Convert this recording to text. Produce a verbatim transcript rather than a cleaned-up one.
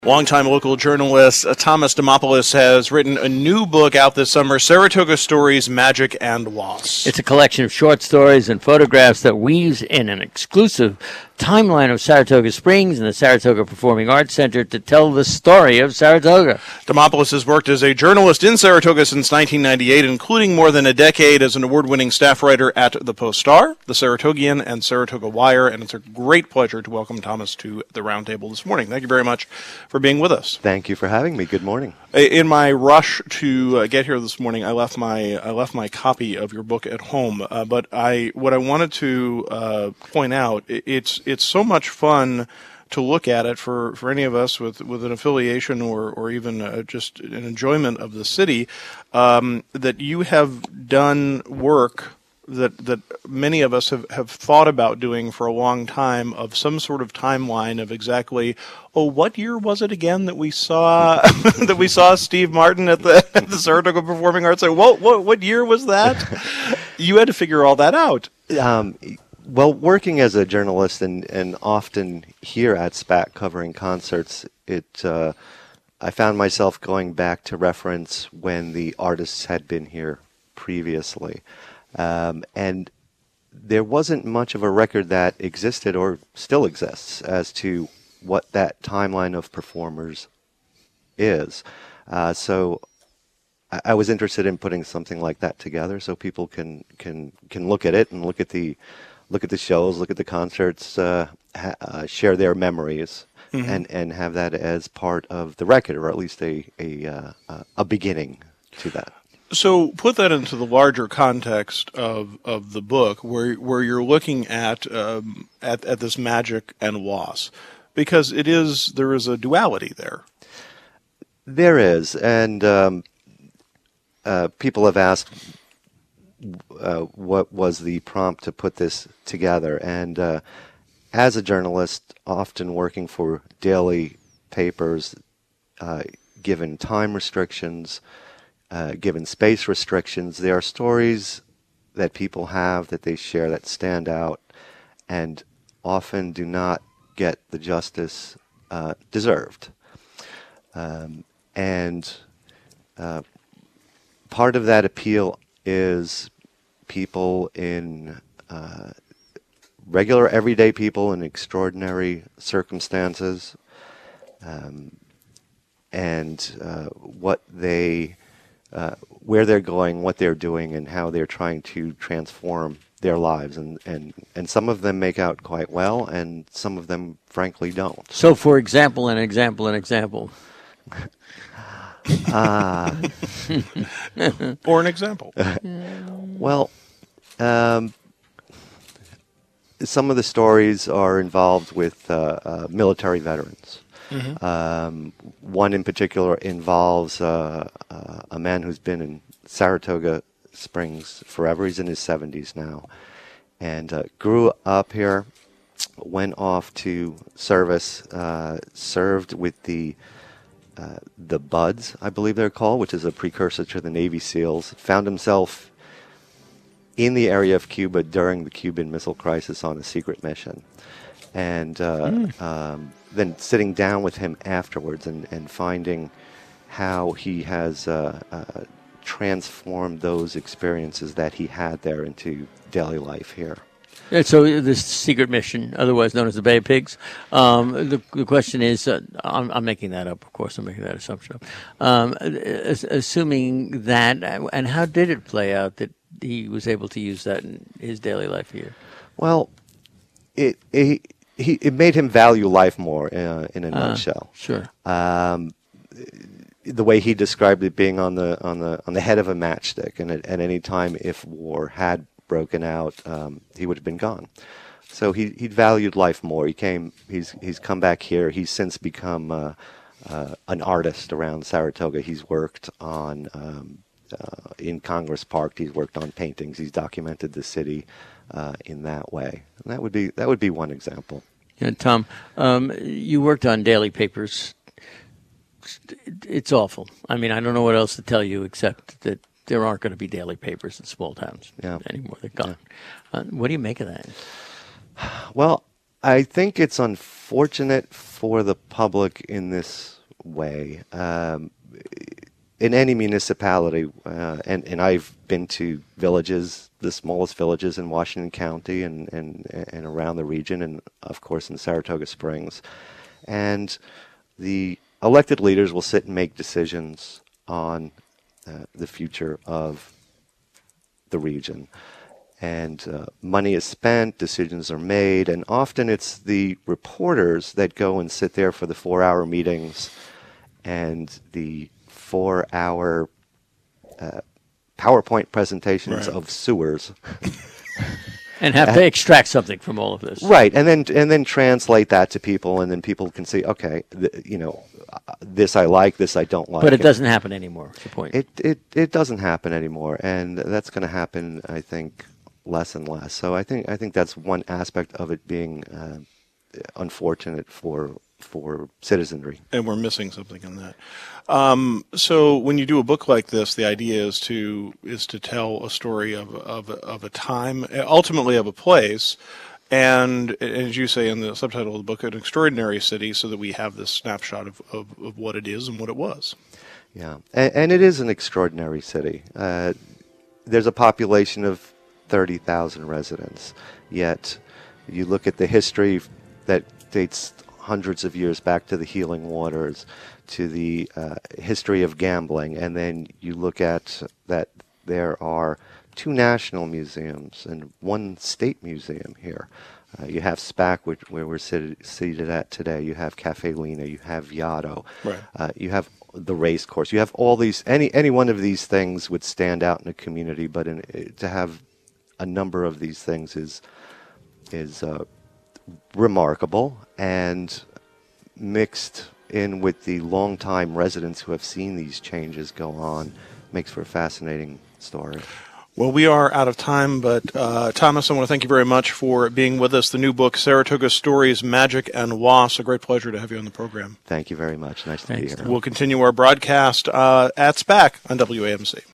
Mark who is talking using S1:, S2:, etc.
S1: Longtime local journalist uh, Thomas Dimopoulos has written a new book out this summer, Saratoga Stories, Magic and Was.
S2: It's a collection of short stories and photographs that weaves in an exclusive timeline of Saratoga Springs and the Saratoga Performing Arts Center to tell the story of Saratoga.
S1: Dimopoulos has worked as a journalist in Saratoga since nineteen ninety-eight, including more than a decade as an award-winning staff writer at the Post-Star, the Saratogian, and Saratoga Wire, and it's a great pleasure to welcome Thomas to the roundtable this morning. Thank you very much for being with us.
S3: Thank you for having me. Good morning.
S1: In my rush to uh, get here this morning, I left my I left my copy of your book at home. Uh, but I what I wanted to uh, point out, it's it's so much fun to look at it for, for any of us with, with an affiliation or or even uh, just an enjoyment of the city, um, that you have done work that that many of us have, have thought about doing for a long time, of some sort of timeline of exactly, oh, what year was it again that we saw that we saw Steve Martin at the at the Saratoga Performing Arts Center? What what what year was that? You had to figure all that out.
S3: Um, well, working as a journalist and, and often here at SPAC covering concerts, it uh, I found myself going back to reference when the artists had been here previously. Um, and there wasn't much of a record that existed or still exists as to what that timeline of performers is. Uh, so I, I was interested in putting something like that together so people can, can, can look at it and look at the, look at the shows, look at the concerts, uh, ha, uh, share their memories, mm-hmm. and, and have that as part of the record, or at least a, a, uh, a beginning to that.
S1: So put that into the larger context of, of the book, where where you're looking at um, at at this magic and loss, because it is there is a duality there.
S3: There is, and um, uh, people have asked uh, what was the prompt to put this together, and uh, as a journalist, often working for daily papers, uh, given time restrictions. Uh, given space restrictions, there are stories that people have that they share that stand out and often do not get the justice uh, deserved. Um, and uh, part of that appeal is people in uh, regular, everyday people in extraordinary circumstances, um, and uh, what they Uh, where they're going, what they're doing, and how they're trying to transform their lives. And, and, and some of them make out quite well, and some of them, frankly, don't.
S2: So, for example, an example, an example.
S3: uh,
S1: or an example.
S3: Well, um, some of the stories are involved with uh, uh, military veterans. Mm-hmm. Um, one in particular involves uh, uh, a man who's been in Saratoga Springs forever. He's in his seventies now, and uh, grew up here, went off to service, uh, served with the uh, the Buds, I believe they're called, which is a precursor to the Navy SEALs. Found himself in the area of Cuba during the Cuban Missile Crisis on a secret mission. And uh, mm. um, then sitting down with him afterwards and, and finding how he has uh, uh, transformed those experiences that he had there into daily life here.
S2: Yeah, so this secret mission, otherwise known as the Bay of Pigs, um, the, the question is, uh, I'm, I'm making that up, of course, I'm making that assumption up. Um, assuming that, and how did it play out that he was able to use that in his daily life here?
S3: Well, it... it He, it made him value life more, uh, in a uh, nutshell.
S2: Sure.
S3: Um, the way he described it, being on the on the on the head of a matchstick, and at, at any time if war had broken out, um, he would have been gone. So he he valued life more. He came. He's he's come back here. He's since become uh, uh, an artist around Saratoga. He's worked on um, uh, in Congress Park. He's worked on paintings. He's documented the city uh, in that way. And that would be that would be one example.
S2: Yeah, Tom, um, you worked on daily papers. It's awful. I mean, I don't know what else to tell you except that there aren't going to be daily papers in small towns
S3: yeah.
S2: anymore. They're gone. Yeah. Uh, what do you make of that?
S3: Well, I think it's unfortunate for the public in this way. Um, in any municipality, uh, and, and I've been to villages, the smallest villages in Washington County and, and, and around the region, and of course in Saratoga Springs. And the elected leaders will sit and make decisions on uh, the future of the region. And uh, money is spent, decisions are made, and often it's the reporters that go and sit there for the four-hour meetings and the four-hour uh, PowerPoint presentations
S1: Right.
S3: of sewers.
S2: And have to extract something from all of this.
S3: Right, and then and then translate that to people, and then people can see, okay, th- you know, uh, this I like, this I don't like.
S2: But it doesn't happen anymore, is the point.
S3: It it it doesn't happen anymore, and that's going to happen, I think, less and less. So I think I think that's one aspect of it being uh, unfortunate for for citizenry.
S1: And we're missing something in that. Um, so when you do a book like this, the idea is to is to tell a story of of of a time, ultimately of a place, and as you say in the subtitle of the book, an extraordinary city, so that we have this snapshot of, of, of what it is and what it was.
S3: Yeah, and, and it is an extraordinary city. Uh, there's a population of thirty thousand residents, yet you look at the history that dates hundreds of years back to the healing waters, to the uh, history of gambling, and then you look at that there are two national museums and one state museum here. Uh, you have SPAC, which, where we're seated, seated at today. You have Cafe Lena. You have Viato.
S1: Right.
S3: Uh, you have the race course. You have all these. Any any one of these things would stand out in a community, but in, to have a number of these things is is uh, remarkable, and mixed in with the longtime residents who have seen these changes go on makes for a fascinating story.
S1: Well, we are out of time, but uh, Thomas, I want to thank you very much for being with us. The new book, Saratoga Stories, Magic and Was. A great pleasure to have you on the program.
S3: Thank you very much. Nice to
S2: Thanks,
S3: be here.
S2: Tom.
S1: We'll continue our broadcast uh, at SPAC on W A M C.